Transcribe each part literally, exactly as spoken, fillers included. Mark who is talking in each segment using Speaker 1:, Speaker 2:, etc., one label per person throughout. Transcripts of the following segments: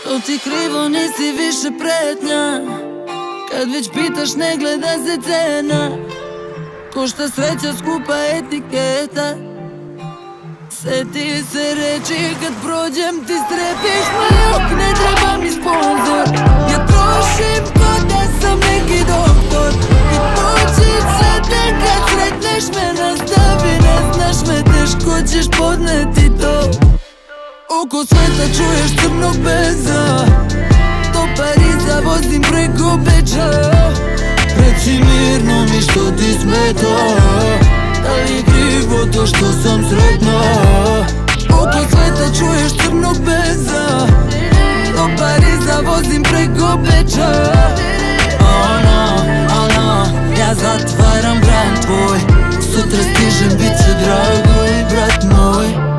Speaker 1: To ti krivo, nisi više pretnja. Kad već pitaš ne gleda se cena. Košta sreća skupa etiketa. Sjeti se reći kad prođem ti strepiš majok. Ne treba mi sponzor, ja trošim ko da sam neki doktor. I to će sad nekad sretneš me, nastavi, ne znaš me, teško ćeš podneti to. Oko sveta čuješ crnog beza, do Pariza vozim preko Beča. Reci mirno mi što ti smeta, da li je krivo to što sam sretna? Oko sveta čuješ crnog beza, do Pariza vozim preko Beča. Ona, ona, ja zatvaram bran tvoj, sutra stižem, bit će drago i brat moj.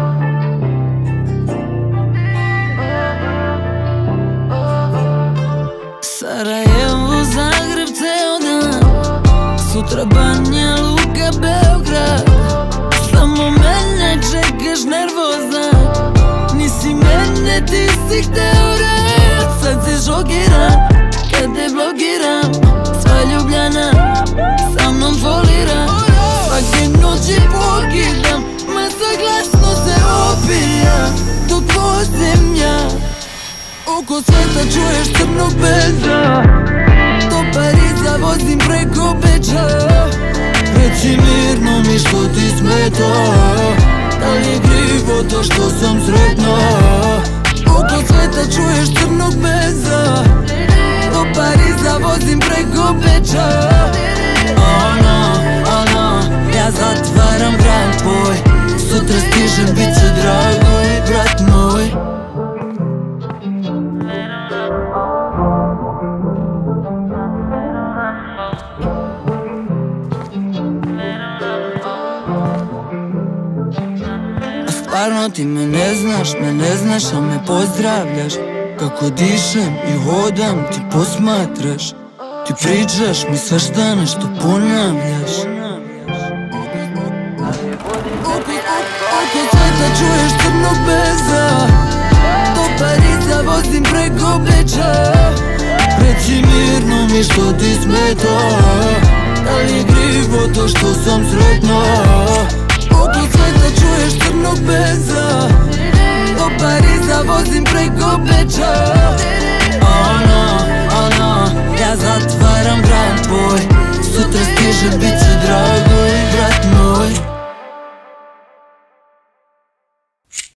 Speaker 1: Sarajevo, Zagreb, ceo dan, sutra Banja Luka, Beograd. Samo mene čekaš nervozna, nisi mene, ti si hteo rad. Sad si šokiran, kad te blokiram, sva Ljubljana sa mnom folira. Svake noći pokidam, masa glasno se opija, dok vozim ja. Oko sveta čuješ crnog beza, do Pariza vozim preko Beča. Reci mirno mi što ti smeta, da li je krivo to što sam sretna? Oko sveta čuješ crnog beza, do Pariza vozim preko Beča. Ona, ona, ja zatvaram bran tvoj, sutra stižem, bit će drago i brat moj. Stvarno ti me ne znaš, me ne znaš, a me pozdravljaš. Kako dišem i hodam, ti posmatraš. Ti pričaš mi svašta nešto ponavljaš. Oko sveta čuješ crnog beza, do Pariza vozim preko Beča. Reci mirno mi što ti smeta, da li je krivo to što sam sretna? Oko sveta čuješ crnog beza, do Pariza vozim preko Beča. Ona, ona, ja zatvaram bran tvoj, sutra stižem, bit će drago i brat moj.